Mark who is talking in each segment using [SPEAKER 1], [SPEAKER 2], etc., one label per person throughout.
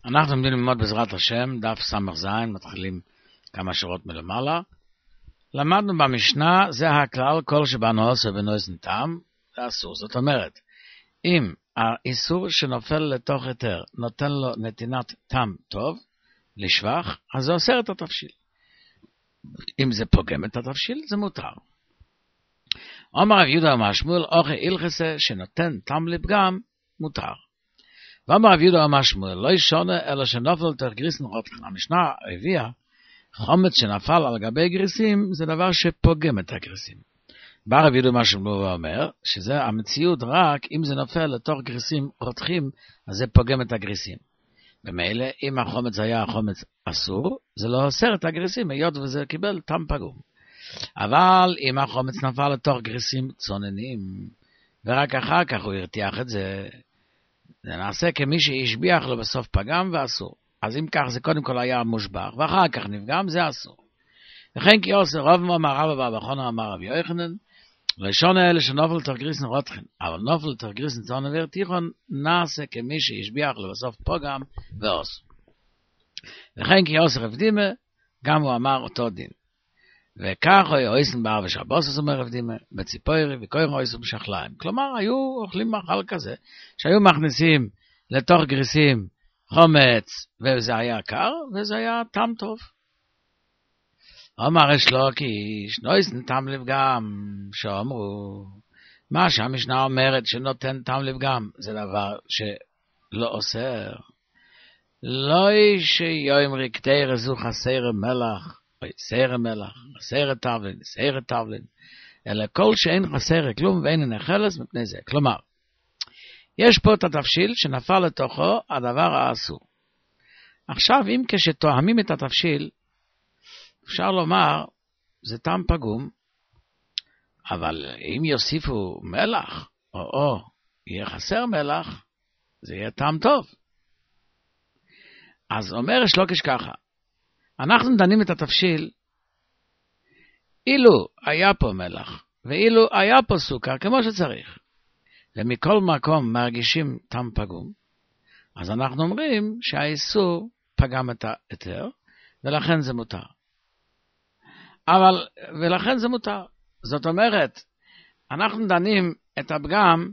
[SPEAKER 1] אנחנו עומדים ללמוד בעזרת השם, דף ס"ז, מתחילים כמה שורות מלמעלה. למדנו במשנה, זה הכלל, כל שבאנו עושה ונועסן טעם, זה אסור. זאת אומרת, אם האיסור שנופל לתוך היתר נותן לו נתינת טעם טוב, לשבח, אז זה אוסר את התבשיל. אם זה פוגם את התבשיל, זה מותר. אומר רב יהודה אמר שמואל, אוכל הלכסה שנותן טעם לפגם, מותר. ואמר רב יהודה אמר שמואל, לא ישונה אלא שנופל לתוך גריסים רותחים. המשנה הביאה, חומץ שנפל על גבי גריסים, זה דבר שפוגם את הגריסים. בא רב יהודה אמר שמואל ואומר, שזה המציאות רק אם זה נופל לתוך גריסים רותחים, אז זה פוגם את הגריסים. במילא, אם החומץ היה החומץ אסור, זה לא אוסר את הגריסים, היות וזה קיבל טעם פגום. אבל אם החומץ נפל לתוך גריסים צוננים, ורק אחר כך הוא הרתיח את זה, זה נעשה כמי שהשביח לו בסוף פגם ואסור. אז אם כך זה קודם כל היה מושבח, ואחר כך נפגם, זה אסור. וכן כי עושה רב אמר רב אבא בחונה אמר רב יוחנן, לשון האלה שנופל לתוך גריסים רותחין, אבל נופל לתוך גריסים צונן והרתיחון, נעשה כמי שהשביח לו בסוף פגם ואסור. וכן כי עושה רב דימה, גם הוא אמר אותו דין. וכך הוא אויסן בערב ושבוס, אומר רב דימה, בציפורי וכויר אויסן בשחליים. כלומר, היו אוכלים מאכל כזה, שהיו מכניסים לתוך גריסים חומץ, וזה היה קר, וזה היה טעם טוב. אומר יש לו קיש, נויסן טעם לפגם, שאומרו, מה שהמשנה אומרת שנותן טעם לפגם, זה דבר שלא אוסר. לא שיום רקתי רזו חסר מלח, סער מלח, סער טבלין, סער טבלין, אלא כל שאין חסר כלום ואין נחלס מפני זה. כלומר, יש פה את התבשיל שנפל לתוכו הדבר האסור. עכשיו, אם כשתואמים את התבשיל, אפשר לומר, זה טעם פגום, אבל אם יוסיפו מלח, או יהיה חסר מלח, זה יהיה טעם טוב. אז אומר שלוקש ככה, אנחנו דנים את התבשיל, אילו היה פה מלח, ואילו היה פה סוכר, כמו שצריך, ומכל מקום מרגישים טעם פגום, אז אנחנו אומרים שהאיסור פגם את היתר, ולכן זה מותר. ולכן זה מותר. זאת אומרת, אנחנו דנים את הפגם,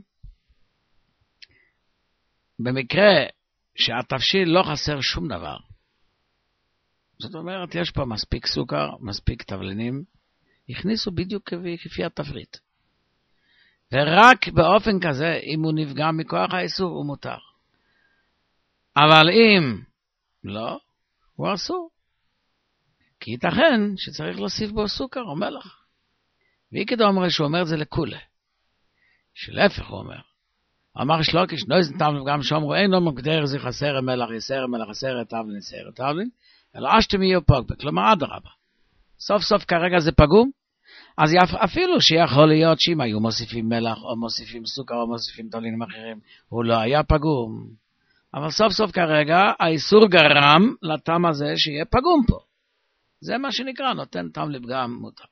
[SPEAKER 1] במקרה שהתבשיל לא חסר שום דבר. זאת אומרת, יש פה מספיק סוכר, מספיק תבלינים, הכניסו בדיוק כפי התפריט. ורק באופן כזה, אם הוא נפגע מכוח האיסור, הוא מותר. אבל אם לא, הוא אסור. כי ייתכן שצריך להוסיף בו סוכר או מלח. ויקדו אומר שהוא אומר את זה לכולה. שלהפך הוא אומר. אמר שלוקיש, נויזן טבלין גם שאומרו, אין אומר כדר זה חסר מלח, יסר מלח, חסר טבלין, יסר טבלין, אלא אשתם יהיו פוגבה. כלומר, אדרבה. סוף סוף כרגע זה פגום, אז אפילו שיכול להיות שאם היו מוסיפים מלח, או מוסיפים סוכר, או מוסיפים טבלינים אחרים, הוא לא היה פגום. אבל סוף סוף כרגע, האיסור גרם לטעם הזה שיהיה פגום פה. זה מה שנקרא, נותן טעם לפגם מותר.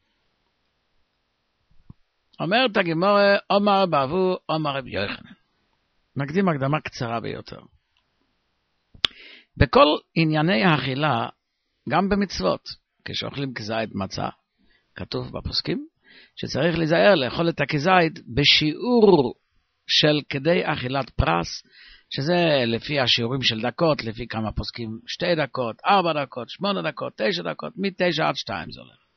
[SPEAKER 1] אומרת הגמרא, אומר בעבור, אומר רבי יוחנן. נקדים הקדמה קצרה ביותר. בכל ענייני האכילה, גם במצוות, כשאוכלים כזית מצה, כתוב בפוסקים, שצריך להיזהר לאכול את הכזית בשיעור של כדי אכילת פרס, שזה לפי השיעורים של דקות, לפי כמה פוסקים, 2 דקות, 4 דקות, 8 דקות, 9 דקות, מ-9 עד 2 זה הולך.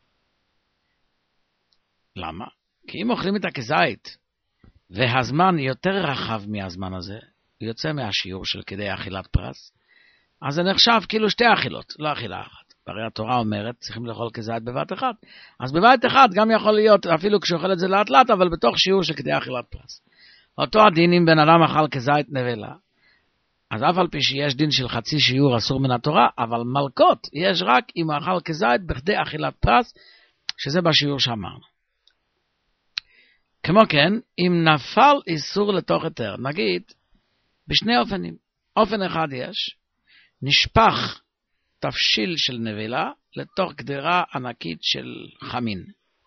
[SPEAKER 1] למה? כי אם אוכלים את הכזית, והזמן יותר רחב מהזמן הזה, הוא יוצא מהשיעור של כדי אכילת פרס, אז זה נחשב כאילו 2 אכילות, לא אכילה אחת. הרי התורה אומרת, צריכים לאכול כזית בבת אחת. אז בבת אחת גם יכול להיות, אפילו כשאוכל את זה לאט לאט, אבל בתוך שיעור של כדי אכילת פרס. אותו הדין אם בן אדם אכל כזית נבלה, אז אף על פי שיש דין של חצי שיעור אסור מן התורה, אבל מלכות יש רק אם הוא אכל כזית בכדי אכילת פרס, שזה בשיעור שאמרנו. כמו כן, אם נפל איסור לתוך היתר, נגיד, בשני אופנים. אופן אחד יש, נשפך תבשיל של נבלה לתוך גדרה ענקית של חמין.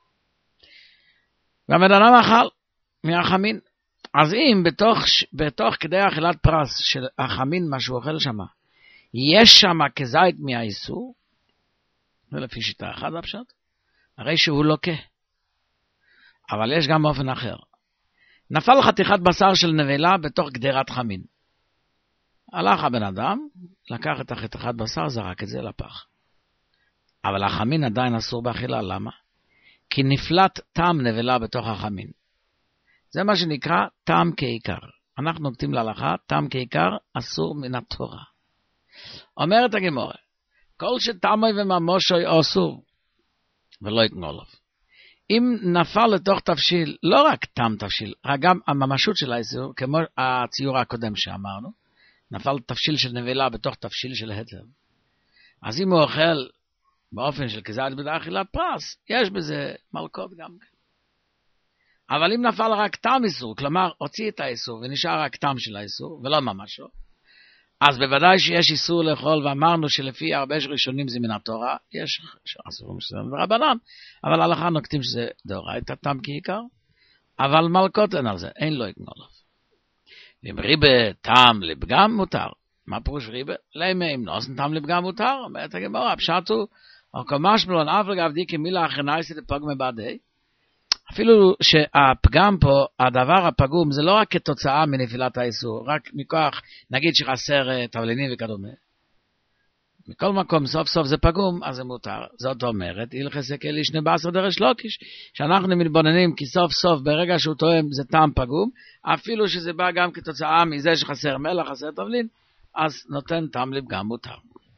[SPEAKER 1] והבן אדם אכל מהחמין. אז אם בתוך כדי אכילת פרס של החמין, מה שהוא אוכל שם, יש שם כזית מהאיסור, ולפי שיטה אחת הפשט, הרי שהוא לוקה. אבל יש גם אופן אחר. נפל חתיכת בשר של נבלה בתוך גדרת חמין. הלך הבן אדם, לקח את החתיכת בשר, זרק את זה לפח. אבל החמין עדיין אסור באכילה, למה? כי נפלט טעם נבלה בתוך החמין. זה מה שנקרא טעם כעיקר. אנחנו נוקטים להלכה, טעם כעיקר אסור מן התורה. אומרת הגמרא, כל שטעמי וממושי אסור, ולא יקנו עליו. אם נפל לתוך תבשיל, לא רק טעם תבשיל, גם הממשות של האיסור, כמו הציור הקודם שאמרנו, נפל תבשיל של נבלה בתוך תבשיל של התר. אז אם הוא אוכל באופן של כזית באכילת פרס, יש בזה מלכות גם כן. אבל אם נפל רק טעם איסור, כלומר הוציא את האיסור ונשאר רק טעם של האיסור, ולא ממש לא, אז בוודאי שיש איסור לאכול, ואמרנו שלפי הרבה ראשונים זה מן התורה, יש אסורים שזה ברבנן, אבל ההלכה נוקטים שזה דאורייתא טעם כעיקר, אבל מלכות אין על זה, אין לו יקנו עליו. אם ריבה טעם לפגם מותר. מה פירוש ריבה? למה אם נוסן טעם לפגם מותר? אומרת הגמרא, הפשט הוא, או כמש מלון אף לגבדי כמילה אחרנייסי לפגם בעדי. אפילו שהפגם פה, הדבר הפגום, זה לא רק כתוצאה מנפילת האיסור, רק מכוח, נגיד שחסר תבלינים וכדומה. מכל מקום, סוף סוף זה פגום, אז זה מותר. זאת אומרת, הלכס הכלי שני בעשר דרש לוקיש, שאנחנו מתבוננים כי סוף סוף, ברגע שהוא תואם, זה טעם פגום, אפילו שזה בא גם כתוצאה מזה שחסר מלח, חסר תבלין, אז נותן טעם לפגם מותר.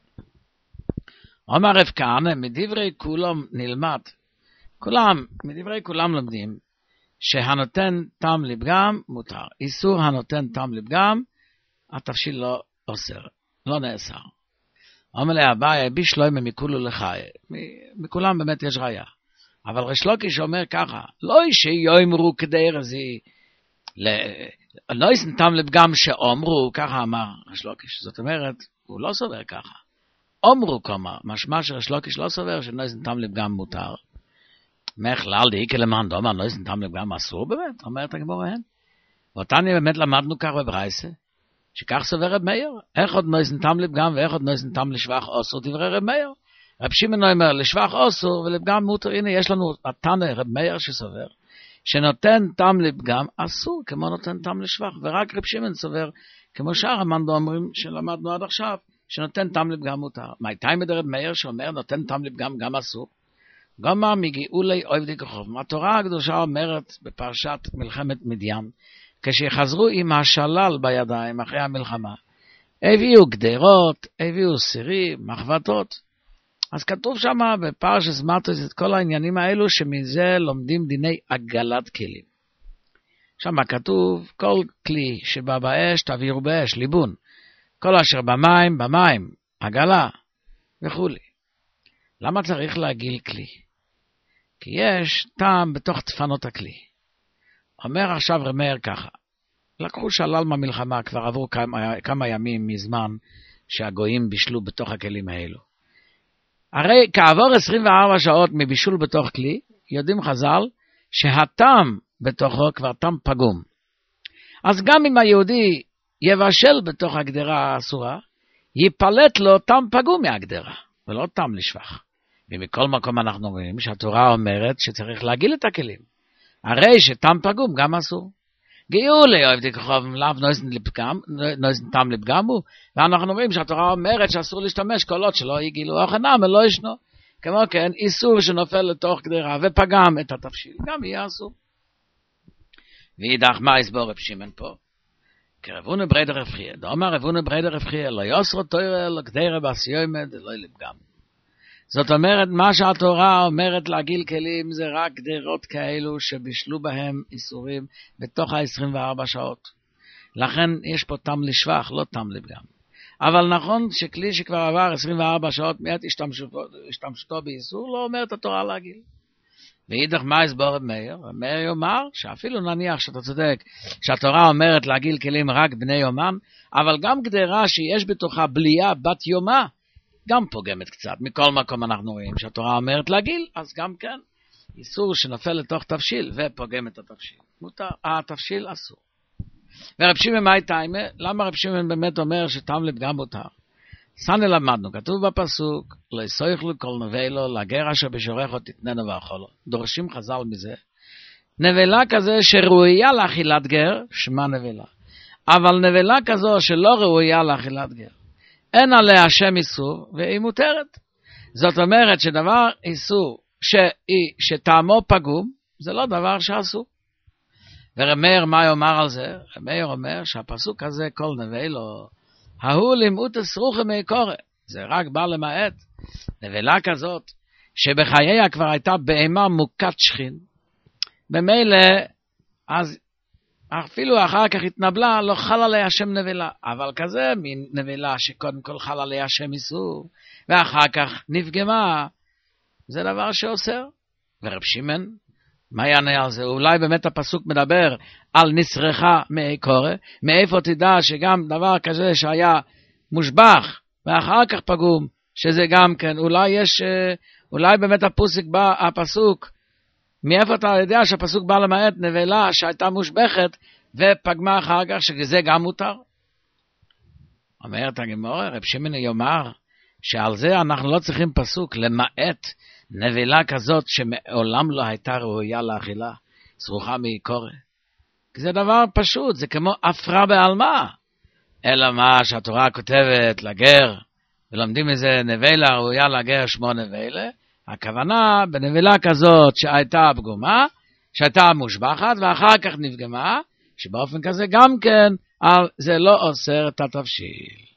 [SPEAKER 1] אומר רב כהנא, מדברי כולם נלמד, מדברי כולם לומדים, שהנותן טעם לפגם מותר. איסור הנותן טעם לפגם, התבשיל לא אוסר, לא נאסר. אומר לה, אביי, בישלוימה מכולו לחי. מכולם באמת יש ראיה. אבל ריש לוקיש אומר ככה, לא שיאמרו כדי רזי, לא יסנתם לפגם שאומרו, ככה אמר ריש לוקיש. זאת אומרת, הוא לא סובר ככה. אומרו כמה, משמע שריש לוקיש לא סובר שלא יסנתם לפגם מותר. מכלל דאיקה למען דומר, לא יסנתם לפגם אסור באמת, אומרת הגמרא הן. ואותנו באמת למדנו כך בברייסה, שכך סובר רב מאיר, איך עוד נויסן טעם לפגם ואיך עוד נויסן טעם לשבח אוסור, דברי רב מאיר. רב שמעון אומר לשבח אוסור ולפגם מותר. הנה יש לנו התנא רב מאיר שסובר, שנותן טעם לפגם אסור כמו נותן טעם לשבח, ורק רב שמעון סובר, כמו שאר המנדו אומרים שלמדנו עד עכשיו, שנותן טעם לפגם מותר. מהי מדרב מאיר שאומר נותן טעם לפגם גם אסור? גומר מגאולי עובדי כוכב. התורה הקדושה אומרת בפרשת מלחמת מדיין, כשחזרו עם השלל בידיים אחרי המלחמה, הביאו גדרות, הביאו סירים, מחבטות. אז כתוב שם בפרשת מטוס את כל העניינים האלו, שמזה לומדים דיני עגלת כלים. שם כתוב, כל כלי שבא באש תביאו באש, ליבון. כל אשר במים, במים, עגלה וכו'. למה צריך להגיל כלי? כי יש טעם בתוך דפנות הכלי. אומר עכשיו רב מאיר ככה, לקחו שלל מהמלחמה, כבר עברו כמה ימים מזמן שהגויים בישלו בתוך הכלים האלו. הרי כעבור 24 שעות מבישול בתוך כלי, יודעים חז"ל שהטעם בתוכו כבר טעם פגום. אז גם אם היהודי יבשל בתוך הגדרה האסורה, ייפלט לו טעם פגום מהגדרה, ולא טעם לשבח. ומכל מקום אנחנו רואים שהתורה אומרת שצריך להגיל את הכלים. הרי שטעם פגום גם אסור. גאולי עובדי כוכב לאו נויזן טעם לפגם הוא, ואנחנו רואים שהתורה אומרת שאסור להשתמש כל עוד שלא יגילו אוכנם ולא ישנו. כמו כן, איסור שנופל לתוך גדרה ופגם את התבשיל, גם יהיה אסור. וידח מה יסבור רב שמעון פה? כרבונו בריידא רב חייא, דאמר רבונו בריידא רב חייא, לא יוסרו תורה לא גדרה בעשיומד לא לפגם. זאת אומרת, מה שהתורה אומרת להגיל כלים זה רק גדרות כאלו שבישלו בהם איסורים בתוך ה-24 שעות. לכן יש פה טעם לשבח, לא טעם לפגם. אבל נכון שכלי שכבר עבר 24 שעות מיד השתמשותו באיסור, לא אומרת התורה להגיל. ואידך מה יסבור רב מאיר? רב מאיר יאמר שאפילו נניח שאתה צודק שהתורה אומרת להגיל כלים רק בני יומם, אבל גם גדרה שיש בתוכה בלייה בת יומה, גם פוגמת קצת. מכל מקום אנחנו רואים שהתורה אומרת להגיל, אז גם כן איסור שנופל לתוך תבשיל ופוגם את התבשיל. מותר, התבשיל אסור. ורב שמעון מה טעמה? למה רב שמעון באמת אומר שטעם לפגם מותר? סני למדנו, כתוב בפסוק, לא יסויכלו כל נבלו, לגר אשר בשורךו תתננו ואכולו. דורשים חז"ל מזה. נבלה כזה שראויה לאכילת גר, שמה נבלה. אבל נבלה כזו שלא ראויה לאכילת גר, אין עליה השם איסור, והיא מותרת. זאת אומרת שדבר איסור שטעמו פגום, זה לא דבר שאסור. ורמר מה יאמר על זה? רמר אומר שהפסוק הזה, כל נבלו, ההוא לימאות אסרוכי מי קורא. זה רק בא למעט. נבלה כזאת, שבחייה כבר הייתה בהמה מוכת שכין, במילא, אז אפילו אחר כך התנבלה, לא חל עליה השם נבלה. אבל כזה מין נבלה שקודם כל חל עליה השם איסור, ואחר כך נפגמה, זה דבר שאוסר. ורב שמעון, מה יענה על זה? אולי באמת הפסוק מדבר על נסרחה מי קורא, מאיפה תדע שגם דבר כזה שהיה מושבח, ואחר כך פגום, שזה גם כן, אולי באמת הפסוק, מאיפה אתה יודע שהפסוק בא למעט נבלה שהייתה מושבחת ופגמה אחר כך, שזה גם מותר? אומרת הגמרא, רב שמעון יאמר שעל זה אנחנו לא צריכים פסוק, למעט נבלה כזאת שמעולם לא הייתה ראויה לאכילה, סרוחה מקורא. כי זה דבר פשוט, זה כמו אפרה בעלמה. אלא מה שהתורה כותבת לגר, ולומדים מזה נבלה ראויה לגר שמו נבלה, הכוונה בנבלה כזאת שהייתה פגומה, שהייתה מושבחת ואחר כך נפגמה, שבאופן כזה גם כן זה לא אוסר את התבשיל.